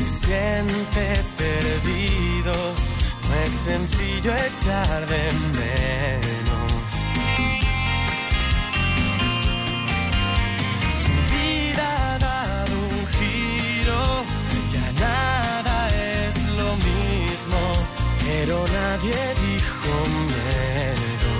se siente perdido, no es sencillo echar de menos. Su vida ha dado un giro, ya nada es lo mismo, pero nadie dijo miedo.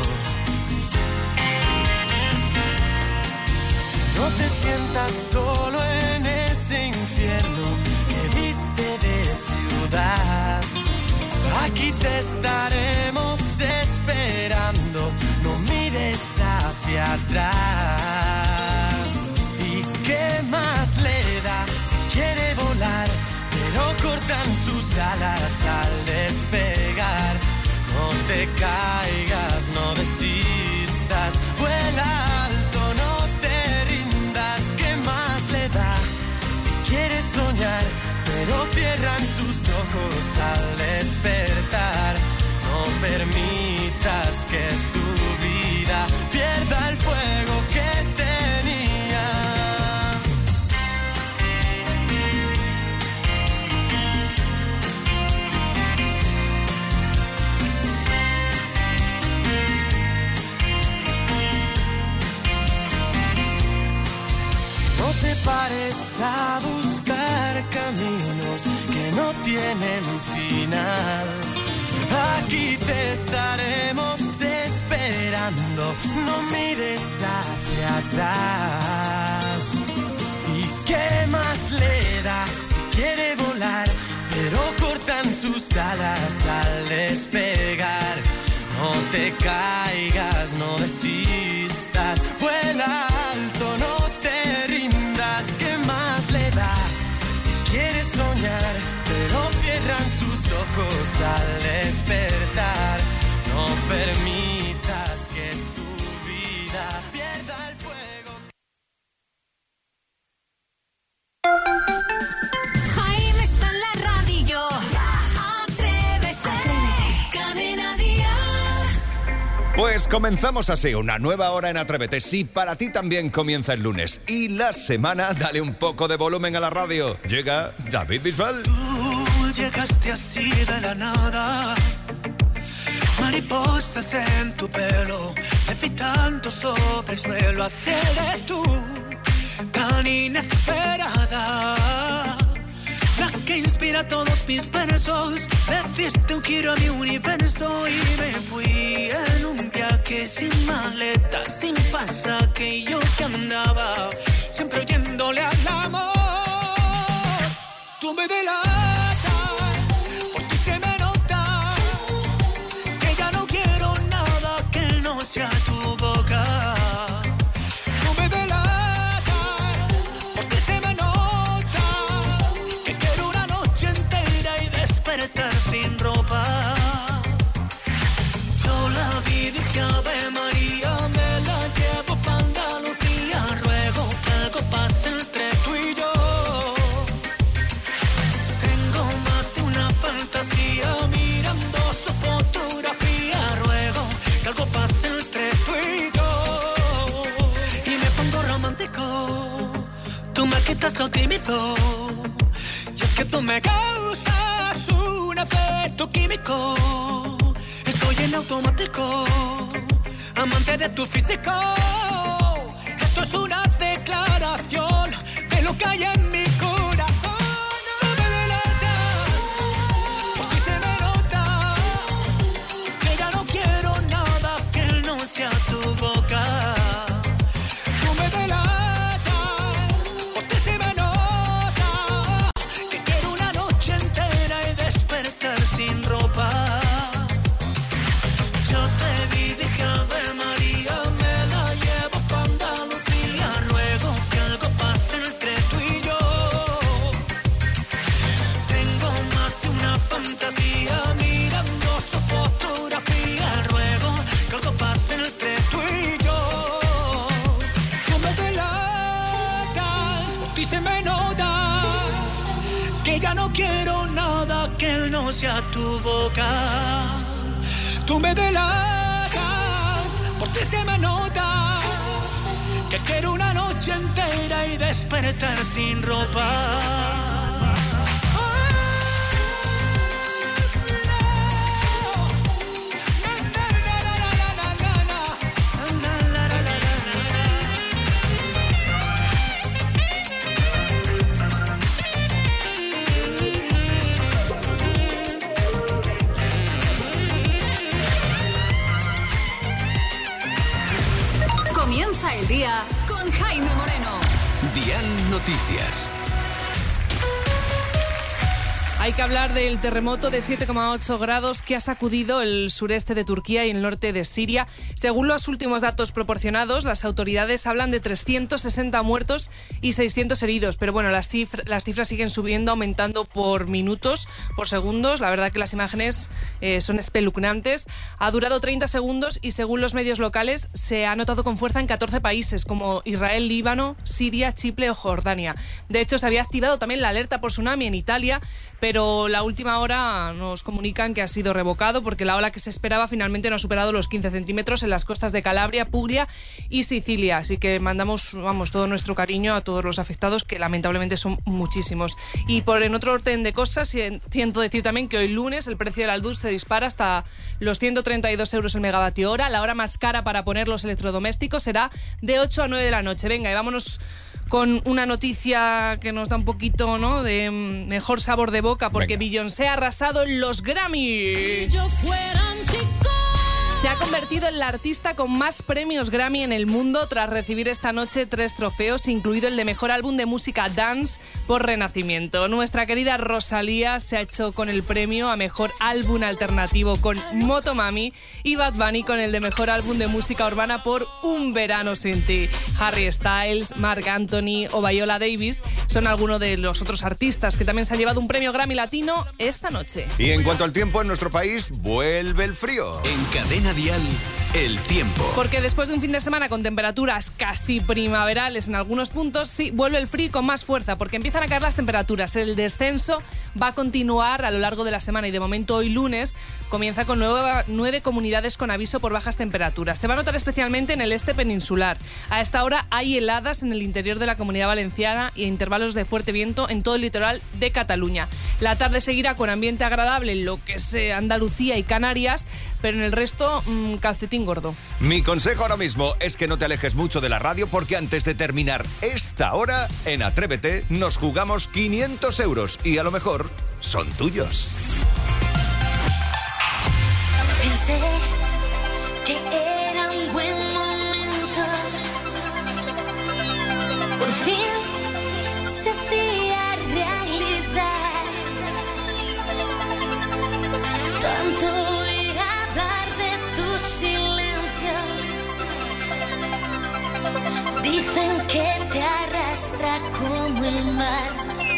No te sientas solo en ese infierno que viste de ciudad. Aquí te estaremos esperando, no mires hacia atrás. ¿Y qué más le da si quiere volar? Pero cortan sus alas al despegar. No te caigas, no desistas, vuela alto, no te rindas. ¿Qué más le da si quieres soñar? Pero cierran sus ojos al despertar. No permitas que tu vida pierda el fuego que tenía. No te pares a buscar caminos que no tienen final. Aquí te estaremos esperando, no mires hacia atrás. ¿Y qué más le da si quiere volar? Pero cortan sus alas al despegar. No te caigas, no desistas, vuela alto, no te rindas. ¿Qué más le da si quieres soñar? Pero cierran sus ojos al despertar. No permitas que tu vida pierda el fuego. Jaime está en la radio. Atrévete. Cadena Dial. Pues comenzamos así, una nueva hora en Atrévete. Si para ti también comienza el lunes y la semana, dale un poco de volumen a la radio. Llega David Bisbal. Tú llegaste así de la nada, mariposas en tu pelo, levitando sobre el suelo. Así eres tú, tan inesperada, la que inspira todos mis versos. Le diste un giro a mi universo y me fui en un viaje sin maleta, sin pasaje. Yo que andaba siempre oyéndole al amor. Tú me delatas, por ti se me nota que ya no quiero nada que no sea tu boca. Tú me delatas, por ti se me nota que quiero una noche entera y despertar sin ropa. Yo la vi, dije Ave María, me la llevo pa' Andalucía. Ruego que algo pase entre tú y yo. Tengo más de una fantasía mirando su fotografía. Ruego que algo pase entre tú y yo. Y me pongo romántico, tú me quitas lo tímido. Y es que tú me causas un efecto químico. Estoy en automático, amante de tu físico. Esto es una declaración de lo que hay en mi corazón. Tú me delatas, por ti se me nota que ya no quiero nada que no sea tu boca. Tú me delatas, por ti se me nota que quiero una noche entera y despertar sin ropa. Yo te vi, dije Ave María, me la llevo pa' Andalucía. Ruego que algo pase entre tú y yo. Tengo más de una fantasía mirando su fotografía. Ruego que algo pase entre tú y yo. Tú me delatas, por ti se me nota que ya no quiero nada que no sea tu boca. Tú me delatas, por ti se me nota que quiero una noche entera y despertar sin ropa. Noticias. Hay que hablar del terremoto de 7,8 grados que ha sacudido el sureste de Turquía y el norte de Siria. Según los últimos datos proporcionados, las autoridades hablan de 360 muertos y 600 heridos. Pero bueno, las cifras siguen subiendo, aumentando por minutos, por segundos. La verdad que las imágenes son espeluznantes. Ha durado 30 segundos y según los medios locales se ha notado con fuerza en 14 países como Israel, Líbano, Siria, Chipre o Jordania. De hecho, se había activado también la alerta por tsunami en Italia, pero la última hora nos comunican que ha sido revocado porque la ola que se esperaba finalmente no ha superado los 15 centímetros en las costas de Calabria, Puglia y Sicilia. Así que mandamos todo nuestro cariño a todos los afectados, que lamentablemente son muchísimos. Y en otro orden de cosas, siento decir también que hoy lunes el precio de la luz se dispara hasta los 132 euros el megavatio hora. La hora más cara para poner los electrodomésticos será de 8 a 9 de la noche. Venga, y vámonos con una noticia que nos da un poquito, ¿no?, de mejor sabor de boca, porque Beyoncé ha arrasado en los Grammy. Se ha convertido en la artista con más premios Grammy en el mundo tras recibir esta noche 3 trofeos, incluido el de Mejor Álbum de Música Dance por Renacimiento. Nuestra querida Rosalía se ha hecho con el premio a Mejor Álbum Alternativo con Motomami y Bad Bunny con el de Mejor Álbum de Música Urbana por Un Verano Sin Ti. Harry Styles, Marc Anthony o Viola Davis son algunos de los otros artistas que también se han llevado un premio Grammy Latino esta noche. Y en cuanto al tiempo, en nuestro país vuelve el frío. En Cadena Dial, el tiempo. Porque después de un fin de semana con temperaturas casi primaverales en algunos puntos, sí, vuelve el frío con más fuerza, porque empiezan a caer las temperaturas. El descenso va a continuar a lo largo de la semana y de momento hoy lunes comienza con 9 comunidades con aviso por bajas temperaturas. Se va a notar especialmente en el este peninsular. A esta hora hay heladas en el interior de la Comunidad Valenciana y intervalos de fuerte viento en todo el litoral de Cataluña. La tarde seguirá con ambiente agradable en lo que es Andalucía y Canarias, pero en el resto calcetín gordo. Mi consejo ahora mismo es que no te alejes mucho de la radio, porque antes de terminar esta hora, en Atrévete nos jugamos 500 euros y a lo mejor son tuyos. Pensé que era un buen momento. Por fin se hacía realidad. Tanto oír hablar de tu silencio. Dicen que te arrastra como el mar.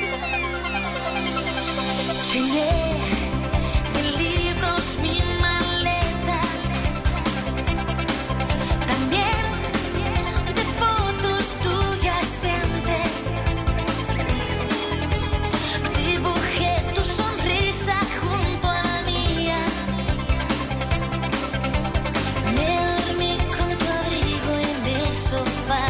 Llené de libros mi maleta, también de fotos tuyas de antes. Dibujé tu sonrisa junto a la mía. Me dormí con tu abrigo en el sofá.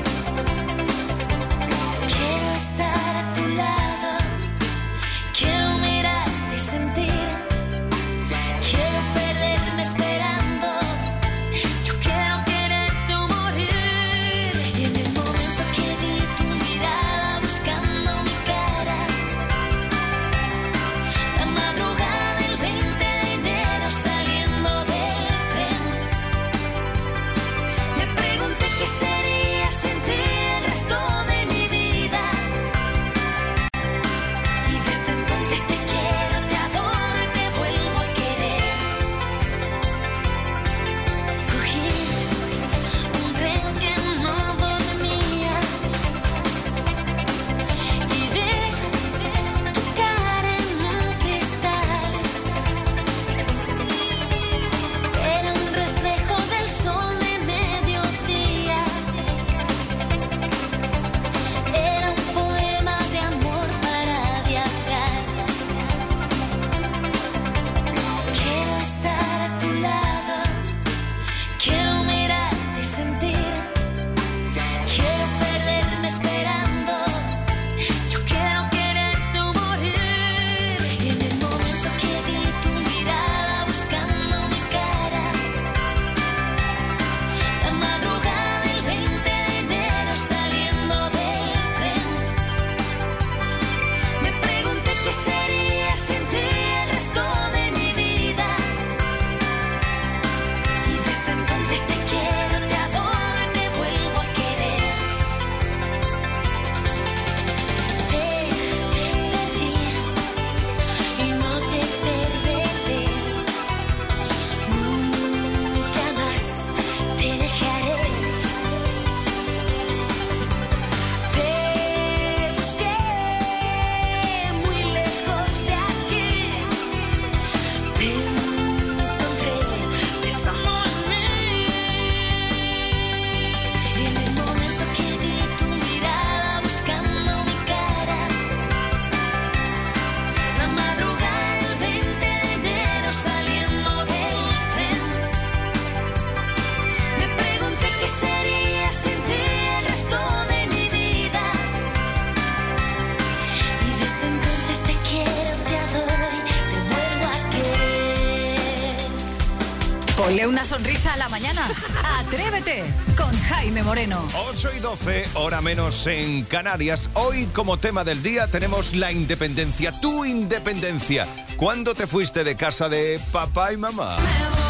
Quiero estar a tu lado. Quiero Ponle una sonrisa a la mañana. Atrévete con Jaime Moreno. 8:12, hora menos en Canarias. Hoy, como tema del día, tenemos la independencia. Tu independencia. ¿Cuándo te fuiste de casa de papá y mamá?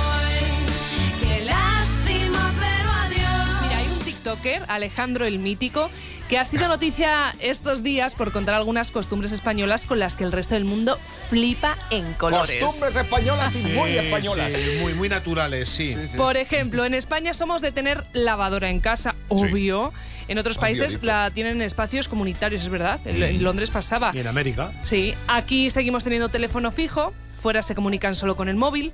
Qué lástima, pero adiós. Mira, hay un TikToker, Alejandro el Mítico, que ha sido noticia estos días por contar algunas costumbres españolas con las que el resto del mundo flipa en colores. Costumbres españolas y muy españolas. Sí, muy naturales, sí. Por ejemplo, en España somos de tener lavadora en casa, obvio. En otros países dice. la tienen en espacios comunitarios, es verdad. En Londres pasaba. Y en América. Sí, aquí seguimos teniendo teléfono fijo. Fuera se comunican solo con el móvil,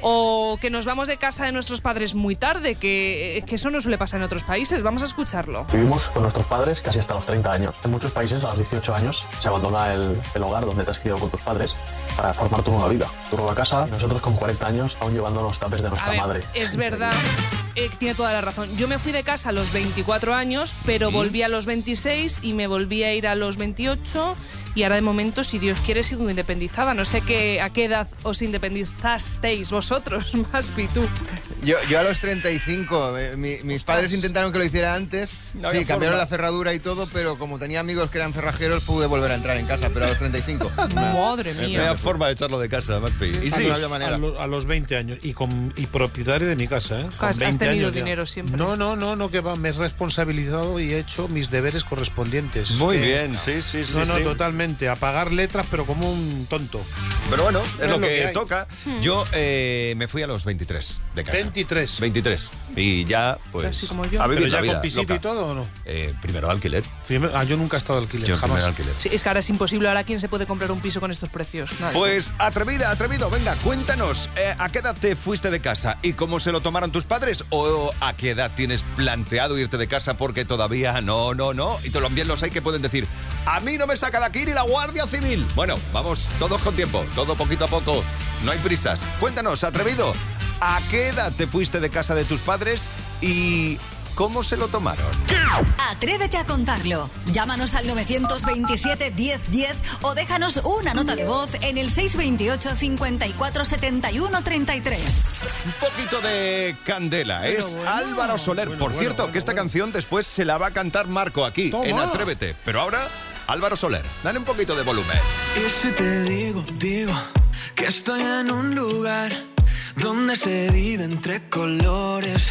o que nos vamos de casa de nuestros padres muy tarde, que eso no suele pasar en otros países. Vamos a escucharlo. Vivimos con nuestros padres casi hasta los 30 años. En muchos países a los 18 años se abandona el hogar donde te has criado con tus padres para formar tu nueva vida, tu nueva casa, y nosotros con 40 años aún llevando los tapes de nuestra madre. Es verdad, tiene toda la razón. Yo me fui de casa a los 24 años, pero volví a los 26 y me volví a ir a los 28... Y ahora de momento, si Dios quiere, sigo independizada. No sé a qué edad os independizasteis vosotros, Maspi, tú. Yo a los 35. Mis padres intentaron que lo hiciera antes. Sí, cambiaron la cerradura y todo, pero como tenía amigos que eran cerrajeros, pude volver a entrar en casa, pero a los 35. Madre mía. No había forma de echarlo de casa, Maspi. Sí, Y sí, no había manera. A los 20 años. Y propietario de mi casa, ¿eh? Con Has 20 tenido años ya. dinero siempre. No, que va. Me he responsabilizado y he hecho mis deberes correspondientes. muy Es que- bien, sí. No, sí. totalmente. A pagar letras, pero como un tonto. Pero bueno, es lo lo que que hay. toca. Yo me fui a los 23 de casa. 23. 23. Y ya, pues, Casi como yo. a vivir ¿Pero la ya vida con pisito loca. y todo o no? Primero alquiler. Yo nunca he estado de alquiler, Yo jamás. primero alquiler. Sí, es que ahora es imposible. Ahora, ¿quién se puede comprar un piso con estos precios? Nadie. Pues atrevido, venga, cuéntanos, ¿a qué edad te fuiste de casa y cómo se lo tomaron tus padres? ¿O a qué edad tienes planteado irte de casa porque todavía no? Y también los hay que pueden decir, a mí no me saca de aquí ni la Guardia Civil. Bueno, vamos todos con tiempo, todo poquito a poco, no hay prisas. Cuéntanos, atrevido, ¿a qué edad te fuiste de casa de tus padres y cómo se lo tomaron? Atrévete a contarlo. Llámanos al 927 1010 o déjanos una nota de voz en el 628 54 71 33. Un poquito de candela, es Álvaro Soler. Por cierto, que esta canción después se la va a cantar Marco aquí, en Atrévete. Pero ahora, Álvaro Soler, dale un poquito de volumen. Y si te digo que estoy en un lugar donde se vive entre colores.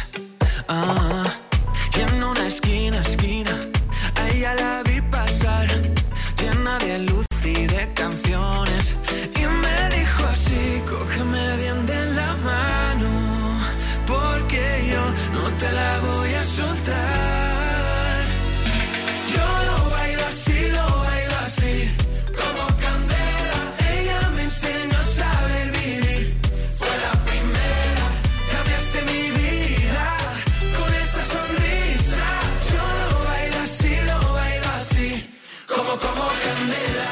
Y en una esquina, a ella la vi pasar, llena de luz y de canciones. Y me dijo así, cógeme bien de la mano, porque yo no te la voy a soltar. Yo lo bailo así, como candela. Ella me enseñó a saber vivir. Fue la primera, cambiaste mi vida con esa sonrisa. Yo lo bailo así, como candela.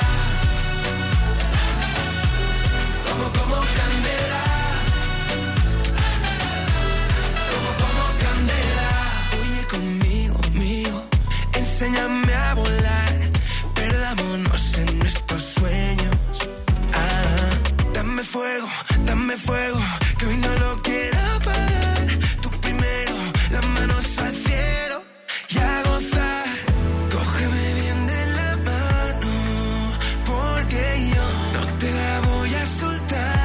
Como candela. Como candela. Oye conmigo, enséñame a volar. Perdámonos en nuestros sueños. Dame fuego, que hoy no lo quiero apagar. Tú primero, las manos al cielo y a gozar. Cógeme bien de la mano, porque yo no te la voy a soltar.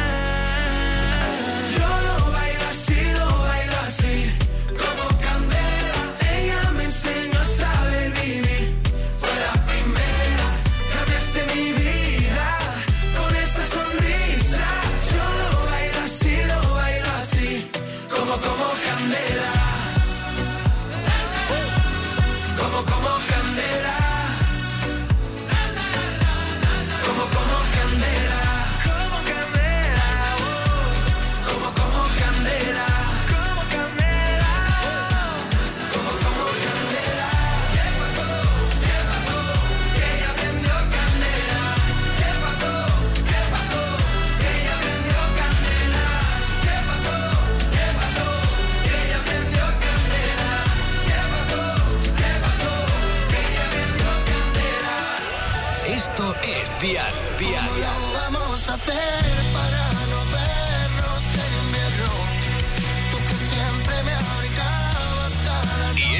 Yo lo bailo así, como candela. Ella me enseñó a saber vivir. Fue la primera, cambiaste mi vida con esa sonrisa. Yo lo bailo así, como candela. Como candela. Como candela. Como candela. Como candela. Como candela. ¿Qué pasó? Que ella prendió candela. ¿Qué pasó? Que ella prendió candela. ¿Qué pasó? Que ella prendió candela. ¿Qué pasó? Que ella prendió candela. Esto es Dial. ¿Cómo lo vamos a hacer para no vernos en invierno?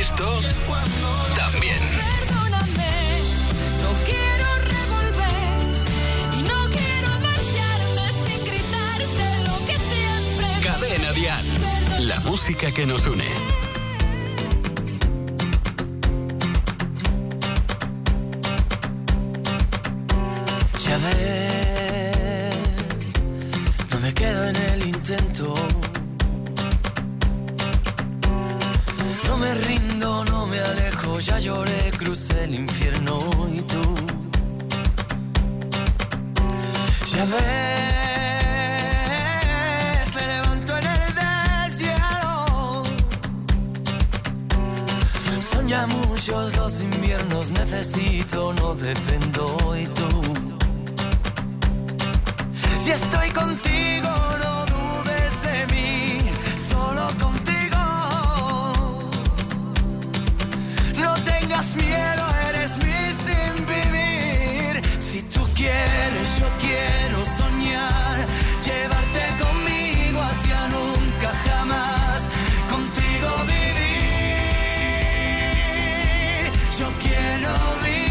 Esto también. Perdóname, no quiero revolver y no quiero marcharme sin gritarte lo que siempre. Cadena Dial. La música que nos une. Ya ves, no me quedo en el intento. No me rindo, no me alejo, ya lloré, crucé el infierno y tú. Ya ves, me levanto en el deshielo. Son ya muchos los inviernos, necesito, no dependo y tú. Si estoy contigo, no dudes de mí, solo contigo. No tengas miedo, eres mi sin vivir. Si tú quieres, yo quiero soñar, llevarte conmigo hacia nunca jamás, contigo vivir. Yo quiero vivir.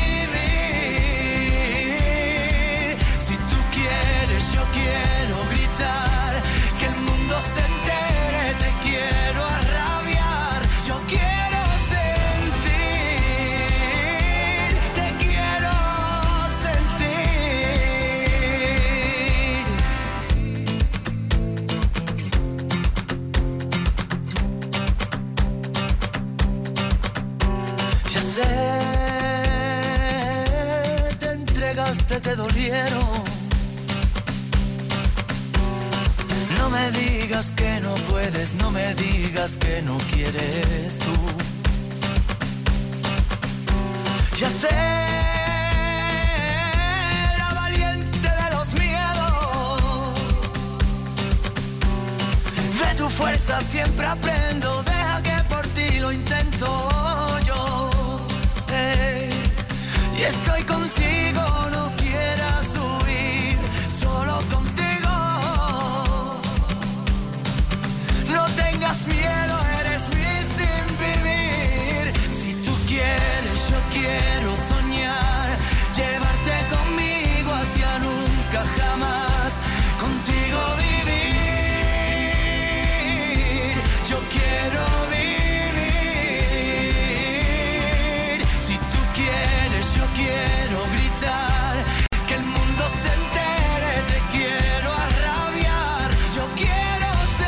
Si tú quieres, yo quiero gritar, que el mundo se entere, te quiero arrabiar. Yo quiero sentir, te quiero sentir. Ya sé, te entregaste, te dolieron. No me digas que no puedes, no me digas que no quieres tú. Ya sé, la valiente de los miedos. De tu fuerza siempre aprendo, deja que por ti lo intento yo. Y estoy contigo, no quieras huir, solo contigo. No tengas miedo, eres mi sin vivir. Si tú quieres, yo quiero soñar, llevarte conmigo hacia nunca jamás, contigo vivir. Yo quiero vivir. Si tú quieres, yo quiero gritar, que el mundo se entere, te quiero arrabiar. Yo quiero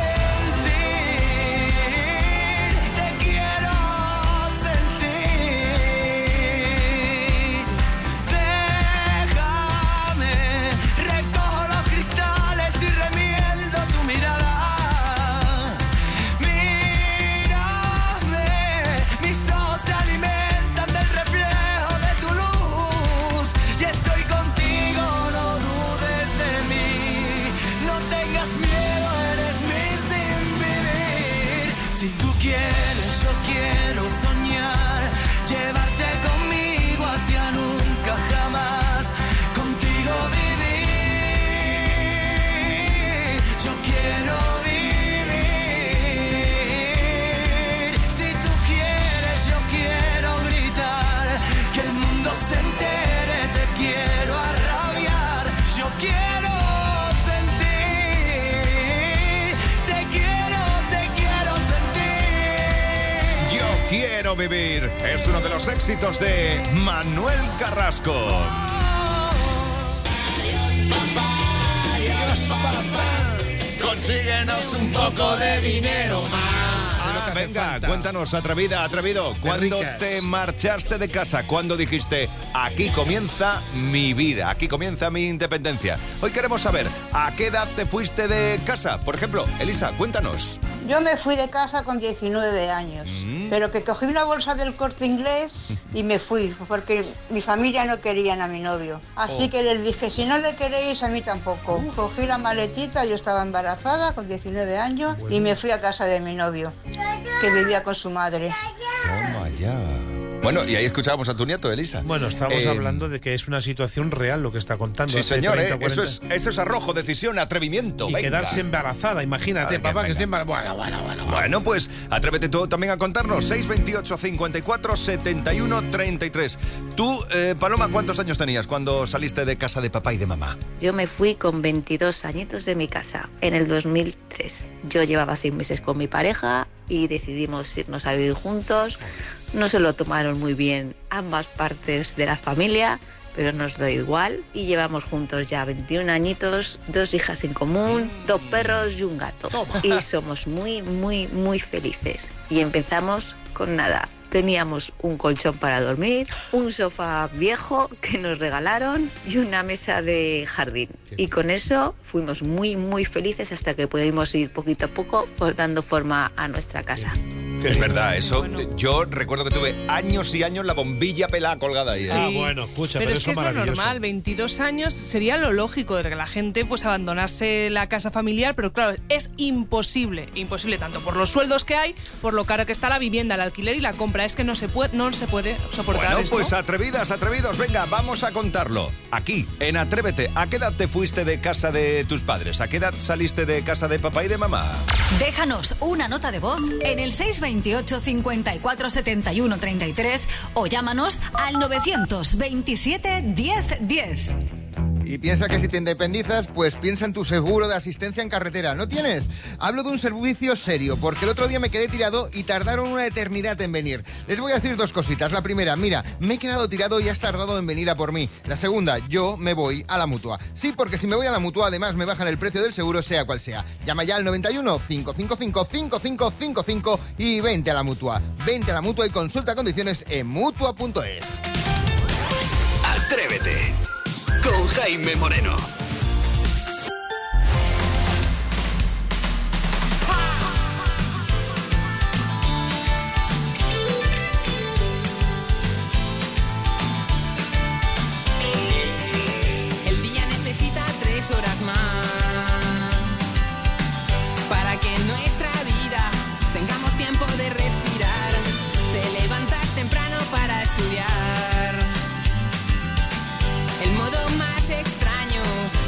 sentir, te quiero sentir. Déjame, recojo los cristales y remiendo tu mirada. Mírame, mis ojos se alimentan del reflejo de tu luz. Y estoy contigo, no dudes de mí. No tengas miedo, eres mi sin vivir. Si tú quieres, yo quiero soñar, llevarte conmigo hacia nunca jamás, contigo vivir. Yo quiero vivir. Si tú quieres, yo quiero gritar, que el mundo se entere, te quiero arrabiar. Yo quiero sentir, te quiero sentir. Yo quiero vivir. Es uno de los éxitos de Manuel Carrasco. Consíguenos un poco de dinero más. Venga, cuéntanos, atrevido, ¿cuándo ricas. te marchaste de casa? ¿Cuándo dijiste, aquí comienza mi vida, aquí comienza mi independencia? Hoy queremos saber, ¿a qué edad te fuiste de casa? Por ejemplo, Elisa, cuéntanos. Yo me fui de casa con 19 años, pero que cogí una bolsa del Corte Inglés y me fui, porque mi familia no querían a mi novio. Así que les dije, si no le queréis, a mí tampoco. Cogí la maletita, yo estaba embarazada con 19 años y me fui a casa de mi novio, que vivía con su madre. Toma ya. Bueno, y ahí escuchábamos a tu nieto, Elisa. Bueno, estamos hablando de que es una situación real lo que está contando. Sí, hace señor, 30, 40. eso es arrojo, decisión, atrevimiento. Y venga. quedarse embarazada, imagínate, papá, que esté embarazada. Bueno. Bueno, pues atrévete tú también a contarnos. 628 54 71 33. Tú, Paloma, ¿cuántos años tenías cuando saliste de casa de papá y de mamá? Yo me fui con 22 añitos de mi casa en el 2003. Yo llevaba 6 meses con mi pareja y decidimos irnos a vivir juntos. No se lo tomaron muy bien ambas partes de la familia, pero nos da igual y llevamos juntos ya 21 añitos, 2 hijas en común, 2 perros y un gato. Y somos muy, muy, muy felices. Y empezamos con nada. Teníamos un colchón para dormir, un sofá viejo que nos regalaron y una mesa de jardín. Y con eso fuimos muy, muy felices hasta que pudimos ir poquito a poco dando forma a nuestra casa. Es verdad, eso. Bueno. Yo recuerdo que tuve años y años la bombilla pelada colgada ahí. Sí. Bueno, escucha, pero es eso que es lo normal, 22 años sería lo lógico de que la gente pues abandonase la casa familiar, pero claro, es imposible tanto por los sueldos que hay, por lo caro que está la vivienda, el alquiler y la compra, es que no se puede soportar bueno, esto. Pues atrevidos, venga, vamos a contarlo. Aquí, en Atrévete, ¿a qué edad te fuiste de casa de tus padres? ¿A qué edad saliste de casa de papá y de mamá? Déjanos una nota de voz en el 628 54 71 33 o llámanos al 927 10 10. Y piensa que si te independizas, pues piensa en tu seguro de asistencia en carretera. ¿No tienes? Hablo de un servicio serio, porque el otro día me quedé tirado y tardaron una eternidad en venir. Les voy a decir 2 cositas. La primera, mira, me he quedado tirado y has tardado en venir a por mí. La segunda, yo me voy a la Mutua. Sí, porque si me voy a la Mutua, además me bajan el precio del seguro, sea cual sea. Llama ya al 91 555 5555 y vente a la Mutua. Vente a la Mutua y consulta condiciones en Mutua.es. Atrévete con Jaime Moreno. El día necesita 3 horas más para que en nuestra vida tengamos tiempo de respirar. Te levantas temprano para estudiar. El modo más extraño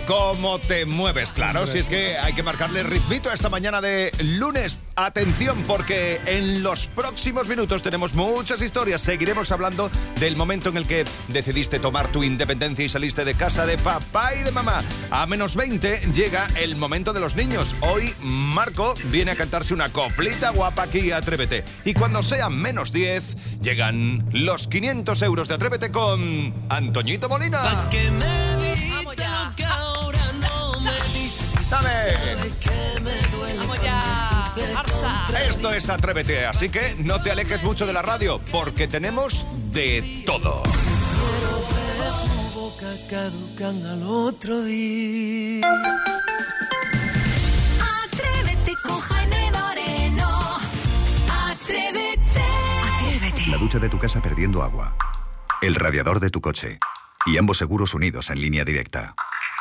cómo te mueves, claro. Si es que hay que marcarle ritmito a esta mañana de lunes. Atención, porque en los próximos minutos tenemos muchas historias. Seguiremos hablando del momento en el que decidiste tomar tu independencia y saliste de casa de papá y de mamá. A menos 20 llega el momento de los niños. Hoy Marco viene a cantarse una coplita guapa aquí a Atrévete. Y cuando sean menos 10, llegan los 500 euros de Atrévete con Antoñito Molina. Pa' que me digas lo que ahora no me dices. ¡Dame! Vamos ya, Arsa. Esto es Atrévete, así que no te alejes mucho de la radio, porque tenemos de todo. Tu boca caducan al otro día. Atrévete con Jaime Moreno. Atrévete. Atrévete. La ducha de tu casa perdiendo agua. El radiador de tu coche. Y ambos seguros unidos en línea directa.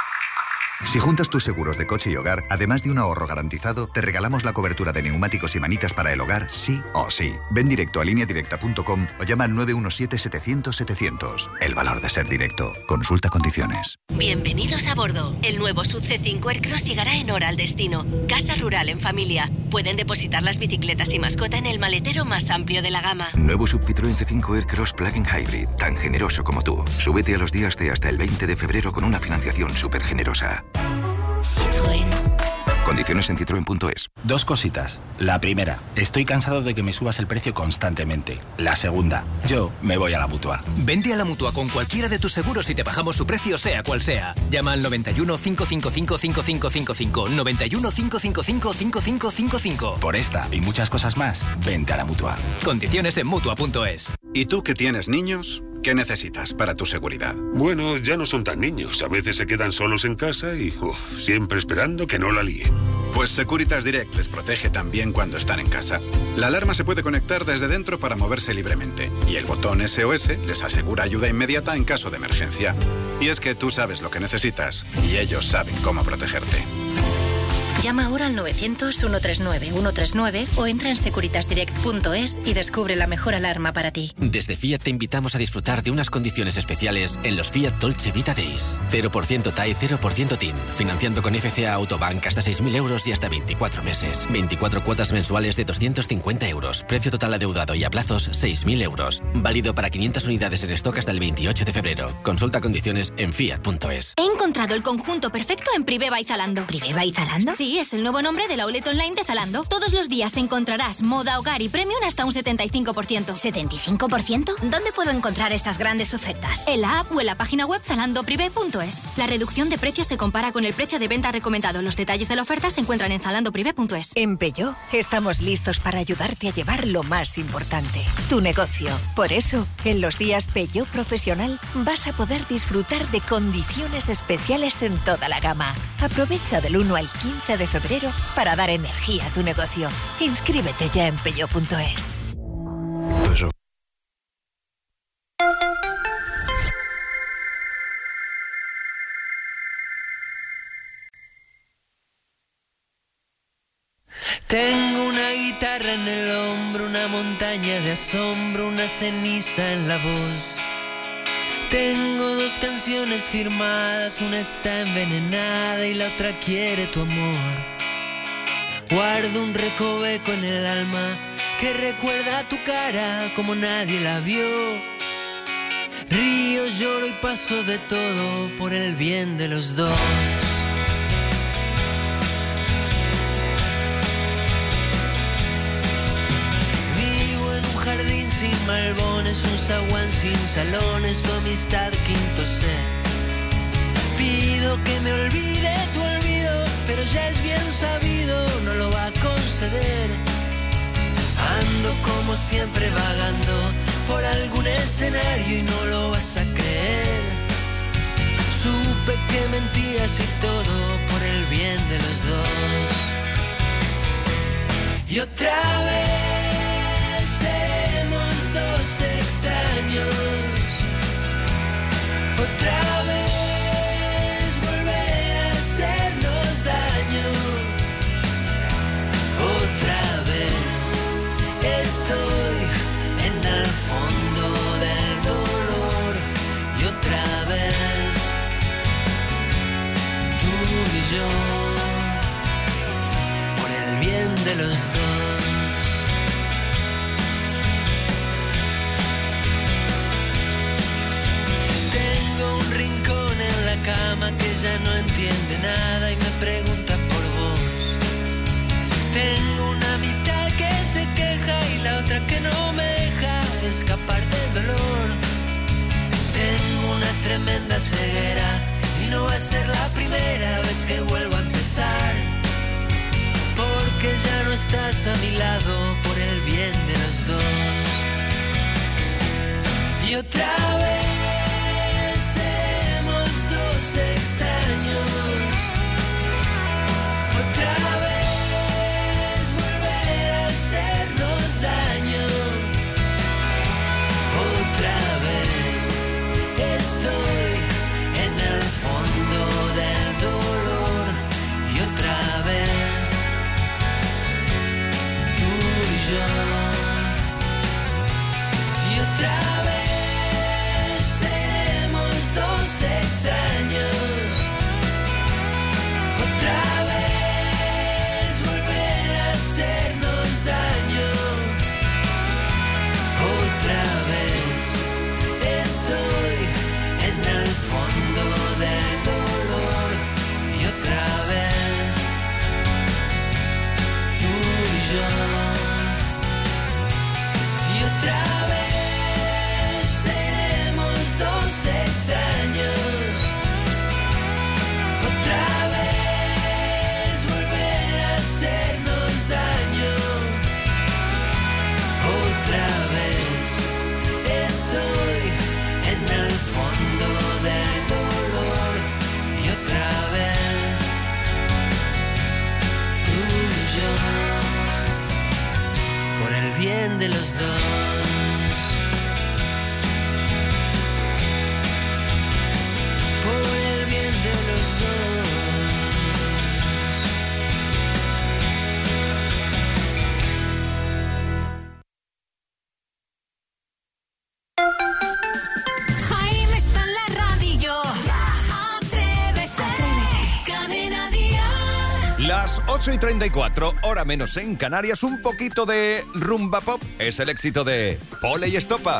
Si juntas tus seguros de coche y hogar, además de un ahorro garantizado, te regalamos la cobertura de neumáticos y manitas para el hogar, sí o sí. Ven directo a lineadirecta.com o llama al 917-700-700. El valor de ser directo. Consulta condiciones. Bienvenidos a bordo. El nuevo Sub C5 Aircross llegará en hora al destino. Casa rural en familia. Pueden depositar las bicicletas y mascota en el maletero más amplio de la gama. Nuevo Sub Citroën C5 Aircross Plug-in Hybrid. Tan generoso como tú. Súbete a los días de hasta el 20 de febrero con una financiación súper generosa. Citroën. Condiciones en citroen.es. Dos cositas. La primera, estoy cansado de que me subas el precio constantemente. La segunda, yo me voy a la Mutua. Vente a la Mutua con cualquiera de tus seguros y te bajamos su precio sea cual sea. Llama al 91 555 5555. 91 555 5555. Por esta y muchas cosas más, vente a la Mutua. Condiciones en Mutua.es. ¿Y tú que tienes niños? ¿Qué necesitas para tu seguridad? Bueno, ya no son tan niños. A veces se quedan solos en casa y siempre esperando que no la líen. Pues Securitas Direct les protege también cuando están en casa. La alarma se puede conectar desde dentro para moverse libremente. Y el botón SOS les asegura ayuda inmediata en caso de emergencia. Y es que tú sabes lo que necesitas y ellos saben cómo protegerte. Llama ahora al 900-139-139 o entra en securitasdirect.es y descubre la mejor alarma para ti. Desde Fiat te invitamos a disfrutar de unas condiciones especiales en los Fiat Dolce Vita Days. 0% TAE, 0% TIN. Financiando con FCA Autobank hasta 6.000 euros y hasta 24 meses. 24 cuotas mensuales de 250 euros. Precio total adeudado y a plazos 6.000 euros. Válido para 500 unidades en stock hasta el 28 de febrero. Consulta condiciones en fiat.es. He encontrado el conjunto perfecto en Privé by Zalando. ¿Privé by Zalando? Sí, es el nuevo nombre del outlet online de Zalando. Todos los días encontrarás moda, hogar y premium hasta un 75%. ¿75%? ¿Dónde puedo encontrar estas grandes ofertas? En la app o en la página web zalandoprivé.es. La reducción de precios se compara con el precio de venta recomendado. Los detalles de la oferta se encuentran en zalandoprivé.es. En Peugeot estamos listos para ayudarte a llevar lo más importante, tu negocio. Por eso, en los días Peugeot Profesional vas a poder disfrutar de condiciones especiales en toda la gama. Aprovecha del 1 al 15 de febrero para dar energía a tu negocio. Inscríbete ya en peugeot.es. Tengo una guitarra en el hombro, una montaña de asombro, una ceniza en la voz. Tengo dos canciones firmadas, una está envenenada y la otra quiere tu amor. Guardo un recoveco en el alma que recuerda tu cara como nadie la vio. Río, lloro y paso de todo por el bien de los dos. Jardín sin malbones, un zaguán sin salones, tu amistad quinto C. Pido que me olvide tu olvido, pero ya es bien sabido, no lo va a conceder. Ando como siempre vagando por algún escenario y no lo vas a creer. Supe que mentías y todo por el bien de los dos. Y otra vez seremos dos extraños. Otra vez volver a hacernos daño. Otra vez estoy en el fondo del dolor. Y otra vez yo, por el bien de los dos. Tengo un rincón en la cama que ya no entiende nada y me pregunta por vos. Tengo una mitad que se queja y la otra que no me deja escapar del dolor. Tengo una tremenda ceguera y no va a ser la primera vez que vuelvo a empezar, porque ya no estás a mi lado por el bien de los dos. Y otra vez seremos dos extraños, otra vez volver a hacernos daño, otra vez estoy en el fondo del dolor y otra vez tú y yo. Y otra vez seremos dos extraños, otra vez volver a hacernos daño, otra vez estoy en el fondo del dolor y otra vez tú y yo. Y otra vez seremos dos extraños, otra vez volver a hacernos daño, otra vez estoy en el fondo del dolor y otra vez tú y yo, por el bien de los dos, por el bien de los dos. Jaime está en la radio. Atrévete. Cadena Dial. Las 8:34, hora menos en Canarias, un poquito de rumba pop. Es el éxito de Pole y Estopa.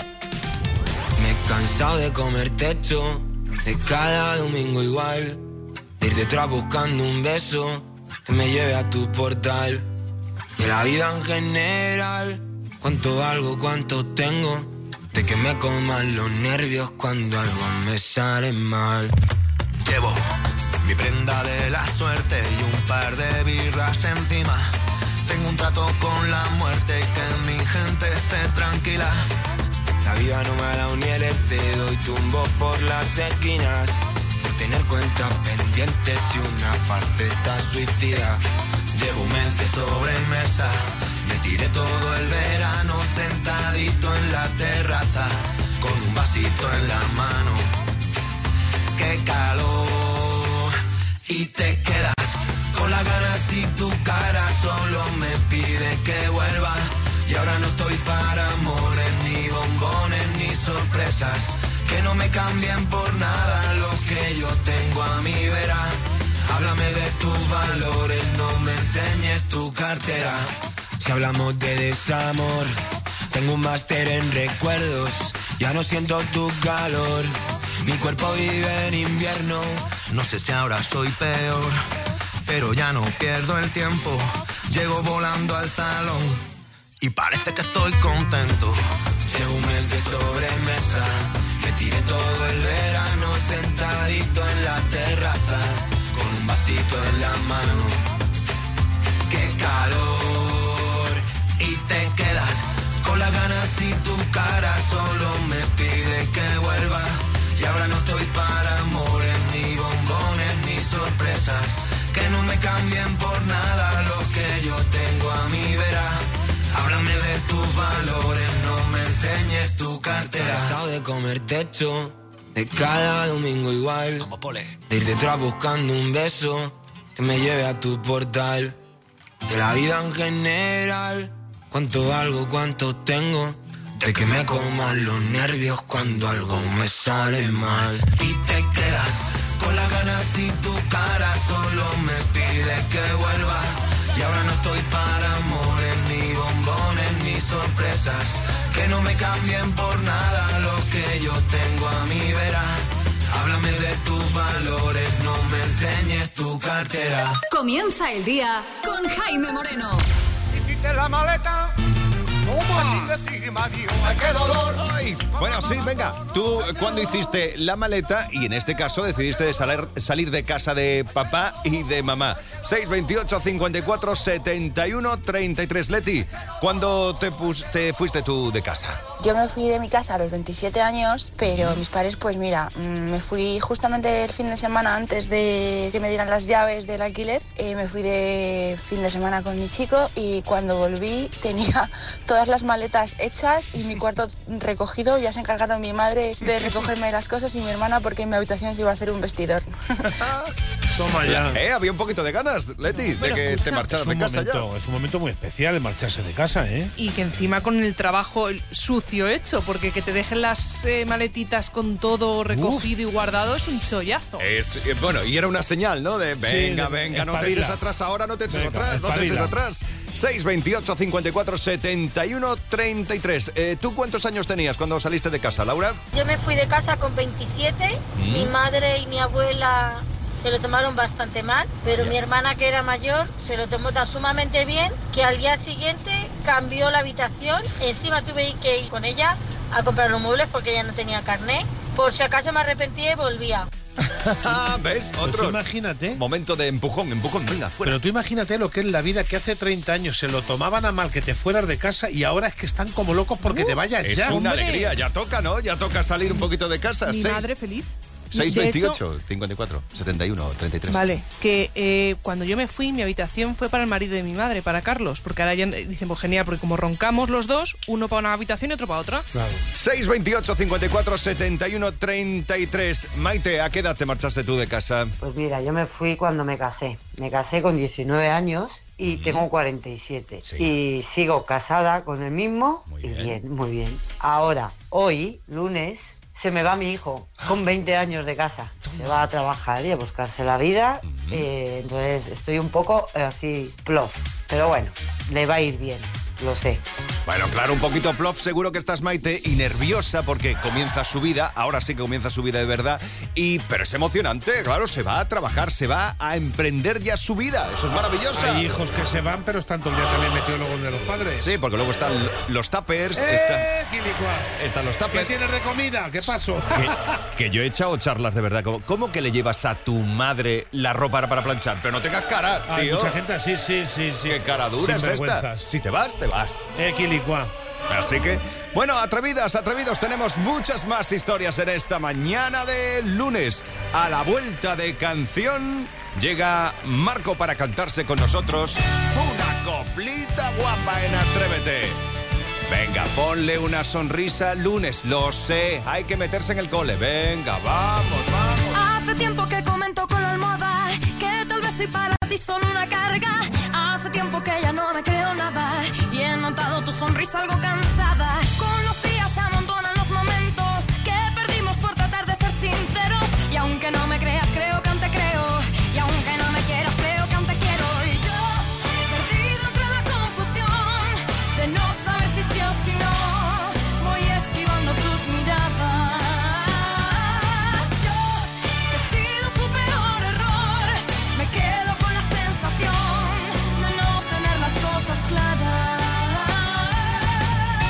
Me he cansado de comer techo, de cada domingo igual, de ir detrás buscando un beso que me lleve a tu portal. De la vida en general, cuánto valgo, cuánto tengo, de que me coman los nervios cuando algo me sale mal. Llevo mi prenda de la suerte y un par de birras encima. Tengo un trato con la muerte y que mi gente esté tranquila. La vida no me ha dado ni el dedo y tumbo por las esquinas, por tener cuentas pendientes y una faceta suicida. Llevo un mes de sobremesa, me tiré todo el verano sentadito en la terraza, con un vasito en la mano. ¡Qué calor! Y te quedas con las ganas y tu cara solo me pide que vuelva. Y ahora no estoy para amores, ni bombones, ni sorpresas, que no me cambien por nada los que yo tengo a mi vera. Háblame de tus valores, no me enseñes tu cartera. Si hablamos de desamor, tengo un máster en recuerdos, ya no siento tu calor. Mi cuerpo vive en invierno, no sé si ahora soy peor, pero ya no pierdo el tiempo. Llego volando al salón y parece que estoy contento. Llevo un mes de sobremesa, me tiré todo el verano sentadito en la terraza, con un vasito en la mano. ¡Qué calor! Y te quedas con las ganas y tu cara solo me pide que vuelva. Y ahora no estoy para amores, ni bombones, ni sorpresas, que no me cambien por nada los que yo tengo a mi vera. Háblame de tus valores, no me enseñes tu cartera. Cansado de comer techo, de cada domingo igual, como Pole, de ir detrás buscando un beso que me lleve a tu portal. De la vida en general, cuánto valgo, cuánto tengo, de que me coman los nervios cuando algo me sale mal. Y te quedas con las ganas y tu cara solo me que vuelva. Y ahora no estoy para amores, ni bombones, ni sorpresas. Que no me cambien por nada los que yo tengo a mi vera. Háblame de tus valores, no me enseñes tu cartera. Comienza el día con Jaime Moreno. Hiciste la maleta. Sin decirme adiós. ¡Qué dolor! Ay, bueno, sí, venga. Tú, ¿cuándo hiciste la maleta? Y en este caso decidiste de salir de casa de papá y de mamá. 628 54 71 33. Leti, ¿cuándo te fuiste tú de casa? Yo me fui de mi casa a los 27 años, pero mis padres, pues mira, me fui justamente el fin de semana antes de que me dieran las llaves del alquiler. Me fui de fin de semana con mi chico y cuando volví tenía todas las maletas hechas y mi cuarto recogido. Ya se encargaron mi madre de recogerme las cosas y mi hermana porque en mi habitación se iba a hacer un vestidor. Toma ya. Había un poquito de ganas, Leti, de que te marcharas de casa ya. Es un momento muy especial el marcharse de casa, ¿eh? Y que encima con el trabajo sucio hecho, porque que te dejen las maletitas con todo recogido y guardado es un chollazo. Bueno, y era una señal, ¿no? De venga, sí, venga, no te espabila. eches atrás ahora, no te eches Venga, atrás, no te eches atrás. 628 54 71 33. ¿Tú cuántos años tenías cuando saliste de casa, Laura? Yo me fui de casa con 27. Mi madre y mi abuela se lo tomaron bastante mal, pero mi hermana, que era mayor, se lo tomó tan sumamente bien que al día siguiente cambió la habitación. Encima tuve que ir con ella a comprar los muebles porque ella no tenía carné. Por si acaso me arrepentía y volvía. ¿Ves? Otro imagínate. Momento de empujón, venga, fuera. Pero tú imagínate lo que es la vida, que hace 30 años se lo tomaban a mal que te fueras de casa y ahora es que están como locos porque te vayas ya. Es una alegría, ya toca, ¿no? Ya toca salir un poquito de casa. Mi madre feliz. 628 54 71 33. Vale, que cuando yo me fui, mi habitación fue para el marido de mi madre, para Carlos, porque ahora ya dicen, pues genial, porque como roncamos los dos, uno para una habitación y otro para otra. Claro. 628 54 71 33. Maite, ¿a qué edad te marchaste tú de casa? Pues mira, yo me fui cuando me casé. Me casé con 19 años y tengo 47. Sí. Y sigo casada con el mismo y bien, muy bien. Ahora, hoy, lunes, se me va mi hijo con 20 años de casa. Se va a trabajar y a buscarse la vida. Entonces estoy un poco así plof. Pero bueno, le va a ir bien, lo sé. Bueno, claro, un poquito plof seguro que estás, Maite, y nerviosa porque comienza su vida. Ahora sí que comienza su vida de verdad. Pero es emocionante, claro, se va a trabajar, se va a emprender ya su vida. Eso es maravilloso. Hay hijos que se van, pero están todo el día también metidos luego de los padres. Sí, porque luego están los tuppers. Están los tuppers. ¿Qué tienes de comida? ¿Qué pasó? Que yo he echado charlas de verdad. ¿Cómo que le llevas a tu madre la ropa para planchar? Pero no tengas cara, tío. Hay mucha gente así, sí. ¿Qué cara dura es esta? Si te vas, te vas. Así que, bueno, atrevidas, atrevidos, tenemos muchas más historias en esta mañana de lunes. A la vuelta de canción llega Marco para cantarse con nosotros una coplita guapa en Atrévete. Venga, ponle una sonrisa lunes, lo sé, hay que meterse en el cole. Venga, vamos. Hace tiempo que comento con la almohada que tal vez soy para ti solo una carga. Hace tiempo que ya no me creo nada y he notado tu sonrisa algo cansada. Con los días se amontonan los momentos que perdimos por tratar de ser sinceros. Y aunque no me creas, creo que aún te creo. Y aunque no me quieras, creo que aún te quiero. Y yo, perdido entre la confusión de no saber si sí o si no, voy esquivando tus miradas. Yo, que he sido tu peor error, me quedo con la sensación de no tener las cosas claras.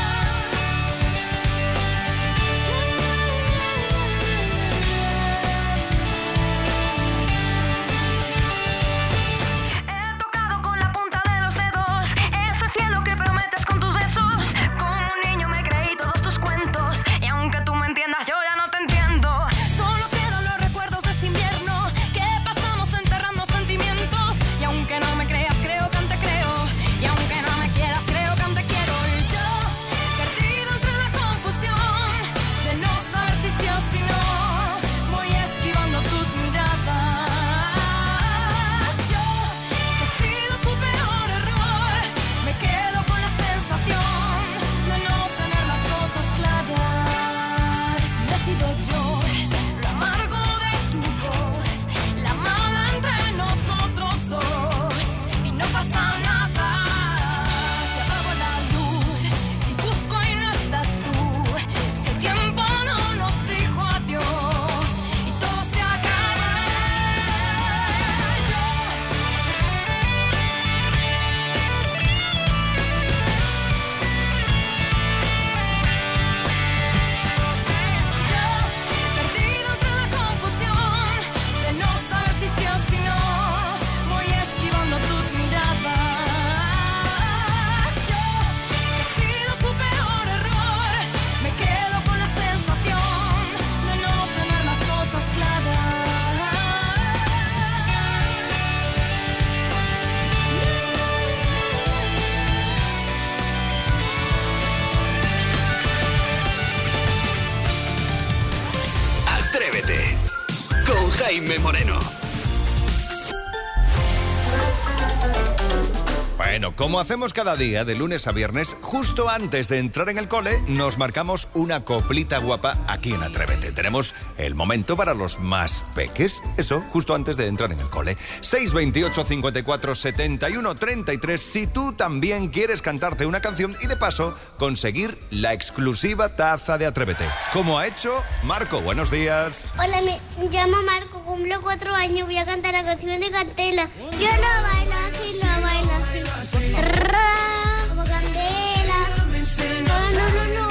Bueno, como hacemos cada día, de lunes a viernes, justo antes de entrar en el cole, nos marcamos una coplita guapa aquí en Atrévete. Tenemos el momento para los más peques, eso, justo antes de entrar en el cole. 628 54 71 33, si tú también quieres cantarte una canción y de paso conseguir la exclusiva taza de Atrévete. Como ha hecho Marco, buenos días. Hola, me llamo Marco, cumplo 4 años, voy a cantar la canción de Candela. Yo no bailo así, no bailo así. Como Candela. No.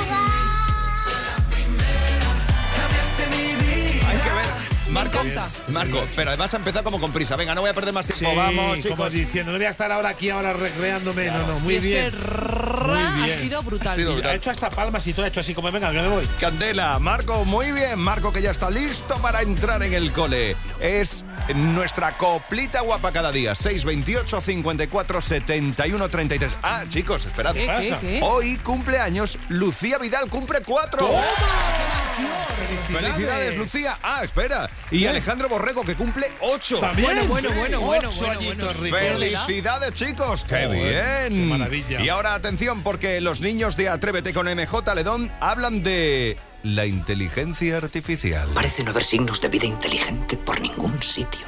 Hay que ver. Marco, pero además ha empezado como con prisa. Venga, no voy a perder más tiempo. Sí, vamos, chicos. como diciendo, no voy a estar ahora aquí, ahora recreándome. Claro. No, muy bien. Ha sido brutal. Ha hecho hasta palmas y todo, ha hecho así como, venga, que me voy. Candela, Marco, muy bien. Marco, que ya está listo para entrar en el cole. Es nuestra coplita guapa cada día. 628 54 71 33. Ah, chicos, esperad. ¿Qué pasa? ¿Qué? Hoy cumpleaños Lucía Vidal, cumple 4. ¡Toma! ¡Felicidades, Lucía! Ah, espera. Y Alejandro Borrego, que cumple 8. También. Bueno. ¡Felicidades, chicos! ¡Qué bien! ¡Qué maravilla! Y ahora atención, porque los niños de Atrévete con MJ Ledón hablan de la inteligencia artificial. Parece no haber signos de vida inteligente por ningún sitio.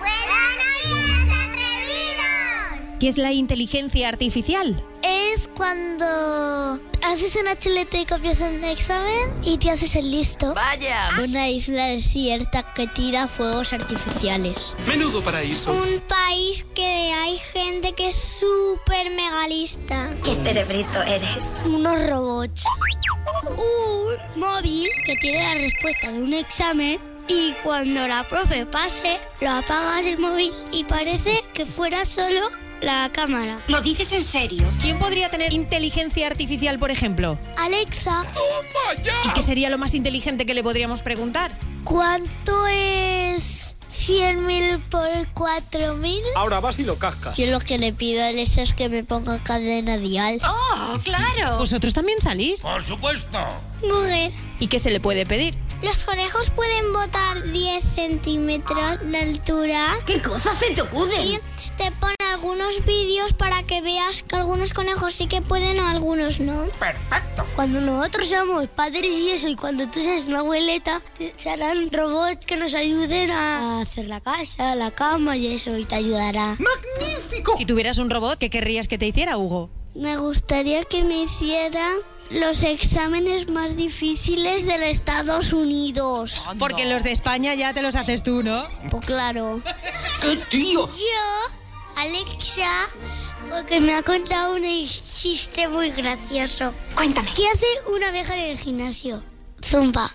¿Qué es la inteligencia artificial? Es cuando haces una chuleta y copias un examen y te haces el listo. ¡Vaya! Una isla desierta que tira fuegos artificiales. Menudo paraíso. Un país que hay gente que es súper mega lista. ¿Qué cerebrito eres? Unos robots. Un móvil que tiene la respuesta de un examen. Y cuando la profe pase, lo apagas el móvil y parece que fuera solo la cámara. ¿Lo dices en serio? ¿Quién podría tener inteligencia artificial, por ejemplo? Alexa. ¡Toma ya! ¿Y qué sería lo más inteligente que le podríamos preguntar? ¿Cuánto es 100.000 por 4.000? Ahora vas y lo cascas. Yo lo que le pido a Alexa es que me ponga cadena dial. ¡Oh, claro! ¿Vosotros también salís? ¡Por supuesto! Google. ¿Y qué se le puede pedir? Los conejos pueden botar 10 centímetros de altura. ¿Qué cosas se te ocurren? Y te pone algunos vídeos para que veas que algunos conejos sí que pueden o algunos no. ¡Perfecto! Cuando nosotros somos padres y eso, y cuando tú seas una abueleta, se harán robots que nos ayuden a hacer la casa, la cama y eso, y te ayudará. ¡Magnífico! Si tuvieras un robot, ¿qué querrías que te hiciera, Hugo? Me gustaría que me hiciera los exámenes más difíciles de los Estados Unidos. Porque los de España ya te los haces tú, ¿no? Pues claro. ¡Qué tío! Yo, Alexa, porque me ha contado un chiste muy gracioso. Cuéntame. ¿Qué hace una abeja en el gimnasio? Zumba.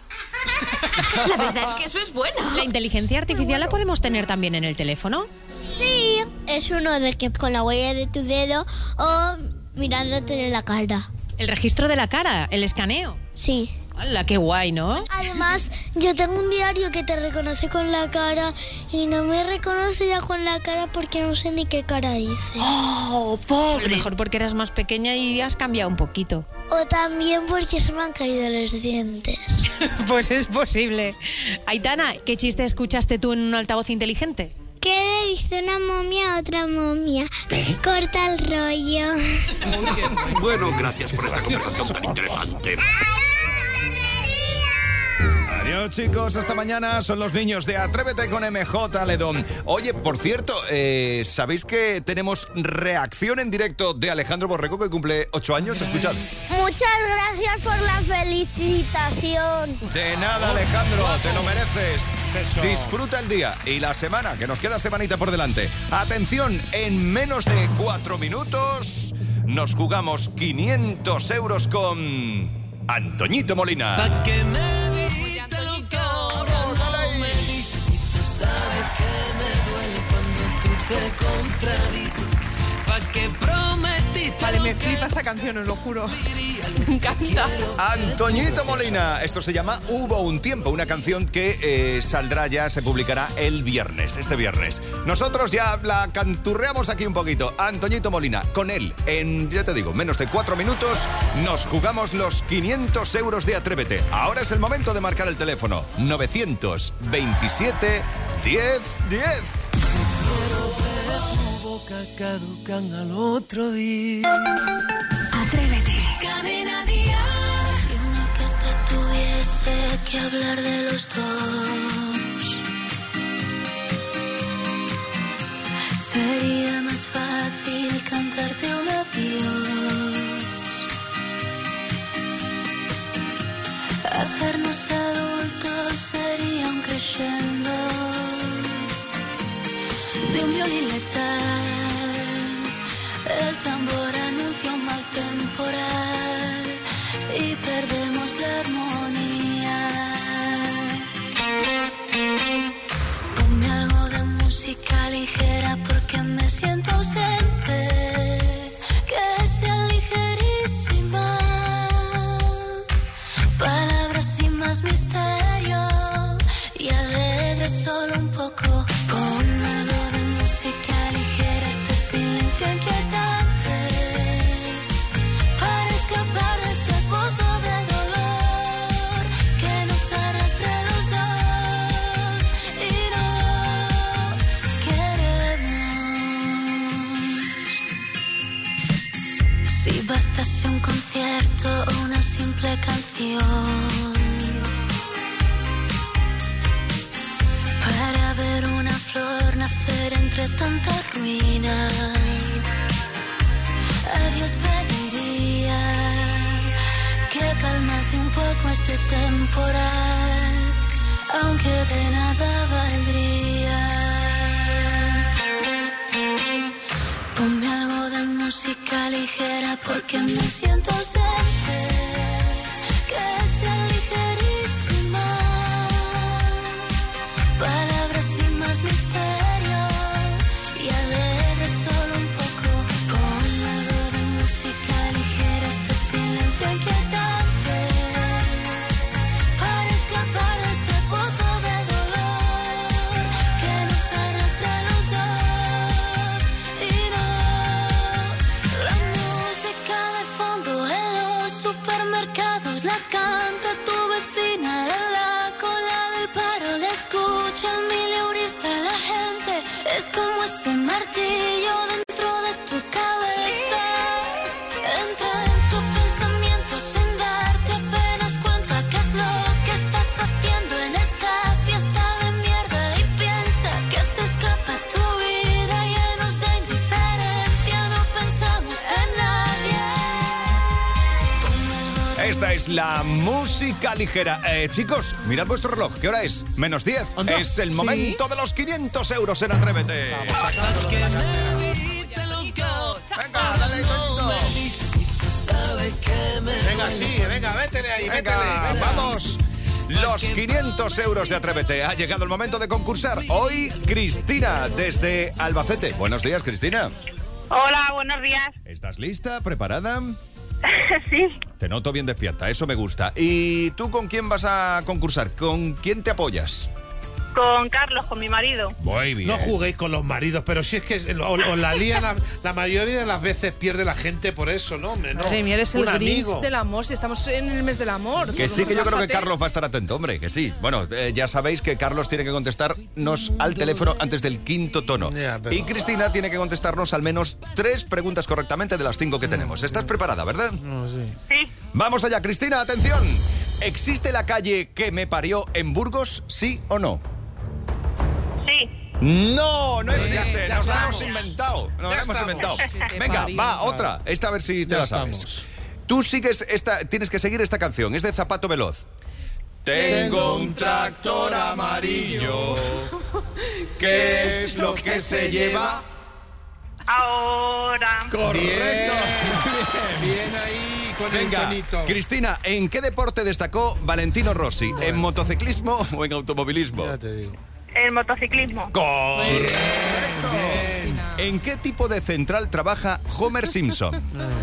La verdad es que eso es bueno. ¿La inteligencia artificial la podemos tener también en el teléfono? Sí, es uno de que con la huella de tu dedo o mirándote en la cara. ¿El registro de la cara? ¿El escaneo? Sí. ¡Hala, qué guay!, ¿no? Además, yo tengo un diario que te reconoce con la cara y no me reconoce ya con la cara porque no sé ni qué cara hice. ¡Oh, pobre! A lo mejor porque eras más pequeña y has cambiado un poquito. O también porque se me han caído los dientes. Pues es posible. Aitana, ¿qué chiste escuchaste tú en un altavoz inteligente? ¿Qué le dice una momia a otra momia? ¿Qué? Corta el rollo. Bueno, gracias por esta conversación tan interesante. Adiós, chicos, hasta mañana. Son los niños de Atrévete con MJ Ledón. Oye, por cierto, ¿sabéis que tenemos reacción en directo de Alejandro Borrego, que cumple 8 años? Escuchad. Muchas gracias por la felicitación. De nada, Alejandro, te lo mereces. Eso. Disfruta el día y la semana, que nos queda semanita por delante. Atención, en menos de 4 minutos nos jugamos 500 euros con Antoñito Molina. Pa' que me dijiste lo que ahora no me dices. Y tú sabes que me duele cuando tú te contradices. Pa' que prometiste. Vale, me flipa esta canción, os lo juro. Me encanta. Antoñito Molina. Esto se llama Hubo un tiempo, una canción que saldrá ya, se publicará el viernes, este viernes. Nosotros ya la canturreamos aquí un poquito. Antoñito Molina, con él, en, ya te digo, menos de 4 minutos, nos jugamos los 500 euros de Atrévete. Ahora es el momento de marcar el teléfono. 927 10 10. caducan al otro día. Atrévete. Cadena Dial. Si una orquesta tuviese que hablar de los dos, sería más fácil cantarte un adiós. Hacernos adultos sería un crescendo de un violín letal. El tambor anuncia un mal temporal y perdemos la armonía. Ponme algo de música ligera porque me siento ausente, que sea ligerísima, palabras sin más misterio y alegre solo un poco. Ponme algo de música ligera, este silencio inquietante, para escapar de este pozo de dolor que nos arrastra los dos y no queremos. Si bastase un concierto o una simple canción para ver una flor nacer entre tanta ruina, a Dios pediría que calmase un poco este temporal, aunque de nada valdría. Ponme algo de música ligera porque me siento ausente, que sea ligerísima, palabras sin más misterio y alegre solo un poco. Ponme algo de música ligera, este silencio inquietante, para escapar de este pozo de dolor que nos arrastra a los dos y no. La música de fondo en los supermercados la canta tu vecina en la cola del paro, la escucha el mileurista, la gente es como ese martillo dentro de tu cabeza, entra en tu pensamiento sin darte apenas cuenta qué es lo que estás haciendo en esta fiesta de mierda y piensas que se escapa tu vida llenos de indiferencia, no pensamos en nadie. Esta es la música ligera. Chicos, mirad vuestro reloj. ¿Qué hora es? -10. ¿Anda? Es el momento de los 500 euros en Atrévete. Venga, sí, venga, vétele ahí, Venga, vétele. vamos. Los 500 euros de Atrévete. Ha llegado el momento de concursar. Hoy, Cristina, desde Albacete. Buenos días, Cristina. Hola, buenos días. ¿Estás lista? ¿Preparada? Sí. Te noto bien despierta, eso me gusta. ¿Y tú con quién vas a concursar? ¿Con quién te apoyas? Con Carlos, con mi marido. Muy bien. No juguéis con los maridos, pero si es que os la lían, la mayoría de las veces pierde la gente por eso, ¿no? Hombre, no. Madre mía, eres el Un Grinch amigo. del amor, si estamos en el mes del amor. Que sí, que yo creo que Relájate. Carlos va a estar atento, hombre, que sí. Bueno, ya sabéis que Carlos tiene que contestarnos al teléfono antes del 5º tono. Ya, pero- Y Cristina tiene que contestarnos al menos 3 preguntas correctamente de las 5 que tenemos. ¿Estás preparada, verdad? No, sí. Sí. Vamos allá, Cristina, atención. ¿Existe la calle que me parió en Burgos, sí o no? Sí. No, no existe, ya nos la estamos. hemos inventado. Nos la Ya hemos estamos. inventado. Qué Venga, parió. va, otra. Esta a ver si te Ya la sabes. estamos. Tú sigues tienes que seguir esta canción, es de Zapato Veloz. Tengo un tractor amarillo. ¿Qué es lo que se lleva? Ahora. Correcto. Bien ahí con Venga, el tonito. Cristina, ¿en qué deporte destacó Valentino Rossi? ¿En motociclismo o en automovilismo? Ya te digo. El motociclismo. Correcto. ¿En qué tipo de central trabaja Homer Simpson?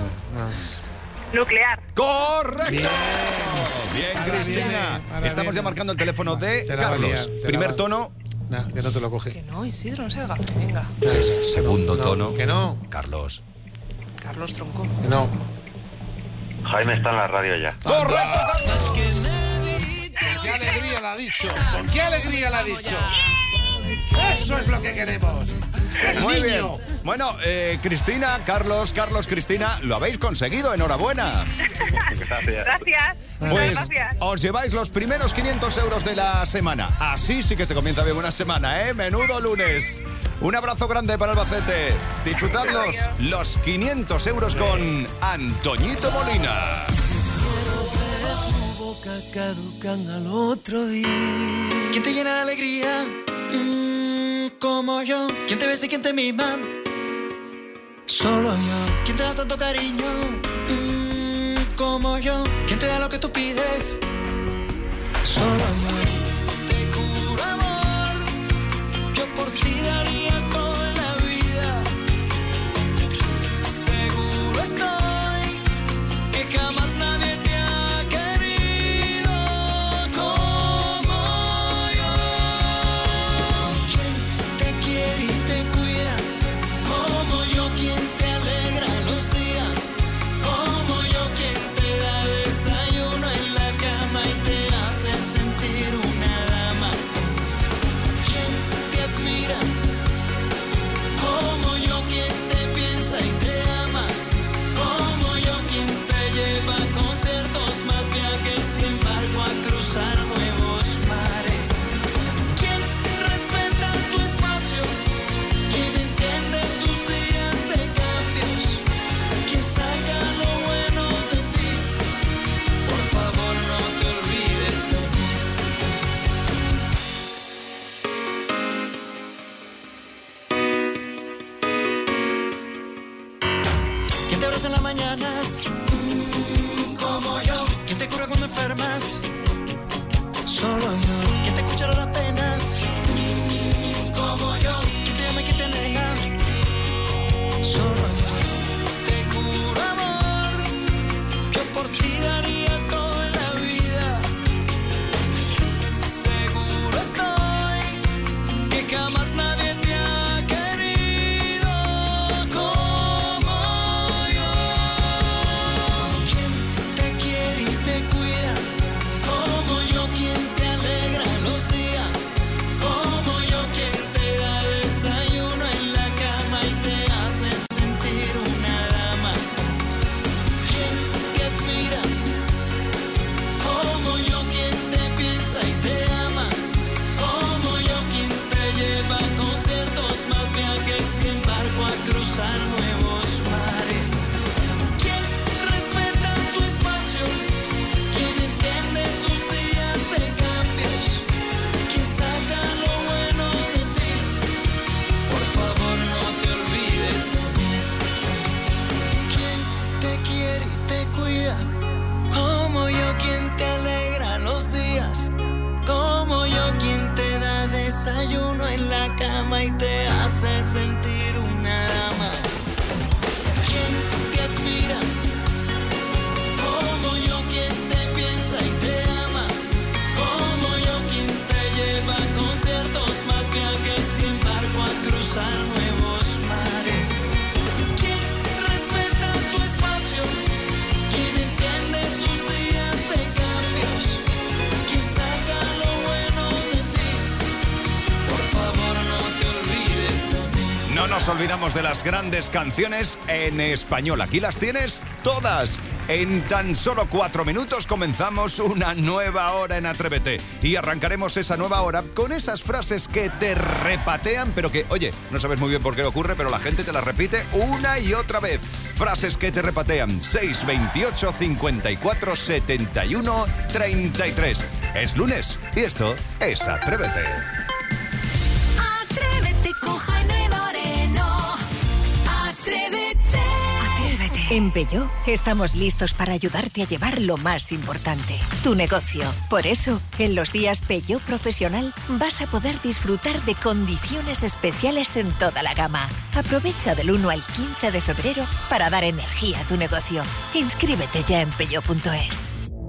Nuclear. ¡Correcto! Bien, Cristina. ahora Estamos viene. ya marcando el teléfono de Te la va a Carlos. liar, te la Primer va- tono, Nah, que no te lo coge. Que no, Isidro, no se haga. Venga, segundo tono. Que no, Carlos. Carlos Tronco. que no. Jaime está en la radio ya. ¡Correcto, Carlos! ¿Con qué alegría la ha dicho? ¿Con qué alegría la ha dicho? Eso es lo que queremos. El Muy bien. niño. Bueno, Cristina, Carlos, Cristina, lo habéis conseguido, enhorabuena. Gracias. Pues Gracias. os lleváis los primeros 500 euros de la semana. Así sí que se comienza bien una semana, ¿eh? Menudo lunes. Un abrazo grande para Albacete. Disfrutadlos los 500 euros con Antoñito Molina. Caducan al otro día. ¿Quién te llena de alegría? Como yo. ¿Quién te besa y quién te mima? Solo yo. ¿Quién te da tanto cariño? Como yo. ¿Quién te da lo que tú pides? Solo yo. Te juro, amor, yo por ti daría toda la vida. Seguro estoy que jamás nadie te ha querido como yo. ¿Quién te quiere y te cuida? Como yo. ¿Quién te alegra los días? Como yo. ¿Quién te da desayuno en la cama y te hace sentir una dama? ¿Quién te admira? Como yo. ¿Quién te piensa y te ama? Como yo. ¿Quién te lleva a conciertos, más viajes, sin embargo a cruzar nuevos mares? ¿Quién respeta tu espacio? ¿Quién entiende tus días de cambios? ¿Quién saca lo bueno de ti? Por favor, no te olvides de mí. ¿Quién te abraza en las mañanas? Como yo. ¿Quién te cura cuando enfermas? Solo yo. ¿Quién te escucha las penas? Como yo. ¿Quién te ama y quién te anhela? Solo yo. Te juro, amor, yo por ti daría todo en la vida. Seguro estoy que jamás nadie te ha querido como yo. ¿Quién te quiere y te cuida? Como yo. ¿Quién te alegra los días? Como yo. ¿Quién te da desayuno en la cama y te hace sentir una dama? ¿Quién te admira? Como yo. ¿Quién te piensa y te ama? Como yo. ¿Quién te lleva a conciertos, más viajes, sin barco a cruzar nuevos mares? ¿Quién respeta tu espacio? ¿Quién entiende tus días de cambios? ¿Quién saca lo bueno de ti? Por favor, no te olvides de mí. ¿Quién te quiere y te cuida? Como yo. ¿Quién te alegra los días? Como yo. ¿Quién te da desayuno en la cama y te hace sentir una dama? ¿Quién te admira? Como yo. ¿Quién te piensa y te ama? Como yo. ¿Quién te lleva a conciertos, más viajes, sin barco a cruzar nuevos mares? ¿Quién respeta tu espacio? ¿Quién entiende tus días de cambios? ¿Quién saca lo bueno de ti? Por favor, no te olvides de mí. No nos olvidamos de las grandes canciones en español. Aquí las tienes todas. En tan solo 4 minutos comenzamos una nueva hora en Atrévete. Y arrancaremos esa nueva hora con esas frases que te repatean, pero que, oye, no sabes muy bien por qué ocurre, pero la gente te las repite una y otra vez. Frases que te repatean. 628 54 71 33. Es lunes y esto es Atrévete. Atrévete con Jaime Moreno. Atrévete. En Peugeot estamos listos para ayudarte a llevar lo más importante, tu negocio. Por eso, en los días Peugeot Profesional vas a poder disfrutar de condiciones especiales en toda la gama. Aprovecha del 1 al 15 de febrero para dar energía a tu negocio. Inscríbete ya en peugeot.es.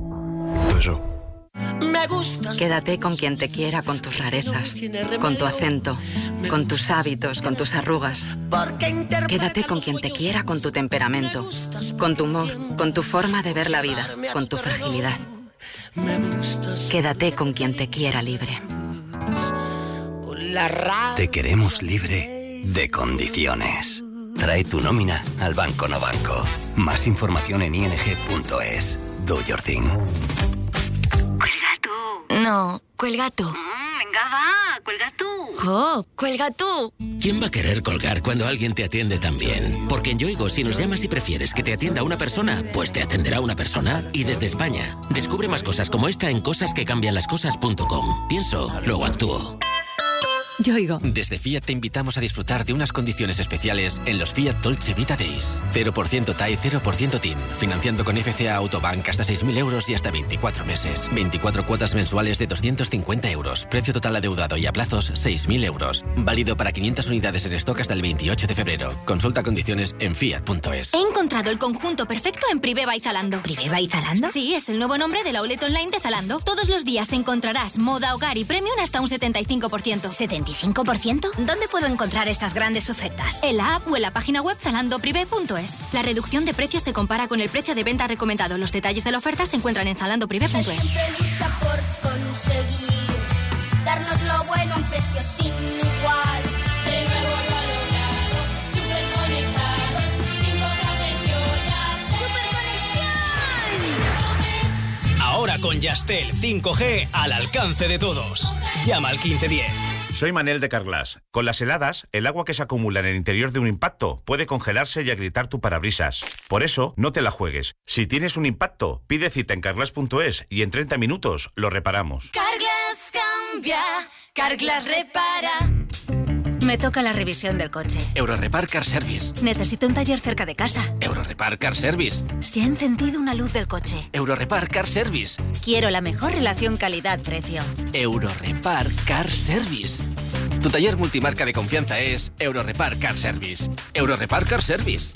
Me gustas. Quédate con quien te quiera, con tus rarezas, con tu acento, con tus hábitos, con tus arrugas. Quédate con quien te quiera, con tu temperamento, con tu humor, con tu forma de ver la vida, con tu fragilidad. Quédate con quien te quiera libre. Te queremos libre de condiciones. Trae tu nómina al Banco No Banco. Más información en ing.es. Do your thing. Cuelga tú. No, cuelga tú. Venga, va, cuelga tú. ¡Jo! ¡Cuelga tú! ¿Quién va a querer colgar cuando alguien te atiende tan bien? Porque en Yoigo, si nos llamas y prefieres que te atienda una persona, pues te atenderá una persona. Y desde España, descubre más cosas como esta en cosasquecambianlascosas.com. Pienso, luego actúo. Yoigo. Desde Fiat te invitamos a disfrutar de unas condiciones especiales en los Fiat Dolce Vita Days. 0% TAE, 0% TIN. Financiando con FCA Autobank hasta 6.000 euros y hasta 24 meses. 24 cuotas mensuales de 250 euros. Precio total adeudado y a plazos 6.000 euros. Válido para 500 unidades en stock hasta el 28 de febrero. Consulta condiciones en fiat.es. He encontrado el conjunto perfecto en Privé by Zalando. ¿Privé by Zalando? Sí, es el nuevo nombre del outlet online de Zalando. Todos los días encontrarás moda, hogar y premium hasta un 75%. ¿75%? ¿Dónde puedo encontrar estas grandes ofertas? En la app o en la página web zalandoprivé.es. La reducción de precios se compara con el precio de venta recomendado. Los detalles de la oferta se encuentran en zalandoprivé.es. Siempre lucha por conseguir darnos lo bueno a un precio sin igual. De nuevo lo ha logrado, súper conectados, 5G a precio Yastel. ¡Súper conexión! Ahora con Yastel 5G al alcance de todos. Llama al 1510. Soy Manel de Carglass. Con las heladas, el agua que se acumula en el interior de un impacto puede congelarse y agrietar tu parabrisas. Por eso, no te la juegues. Si tienes un impacto, pide cita en carglass.es y en 30 minutos lo reparamos. Carglass cambia, Carglass repara. Me toca la revisión del coche. Eurorepar Car Service. Necesito un taller cerca de casa. Eurorepar Car Service. Se ha encendido una luz del coche. Eurorepar Car Service. Quiero la mejor relación calidad-precio. Eurorepar Car Service. Tu taller multimarca de confianza es Eurorepar Car Service. Eurorepar Car Service.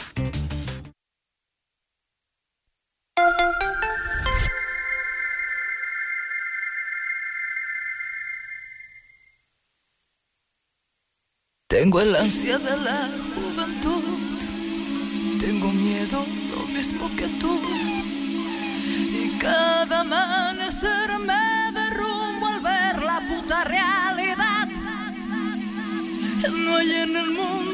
Tengo el ansia de la juventud, tengo miedo lo mismo que tú, y cada amanecer me derrumbo al ver la puta realidad. No hay en el mundo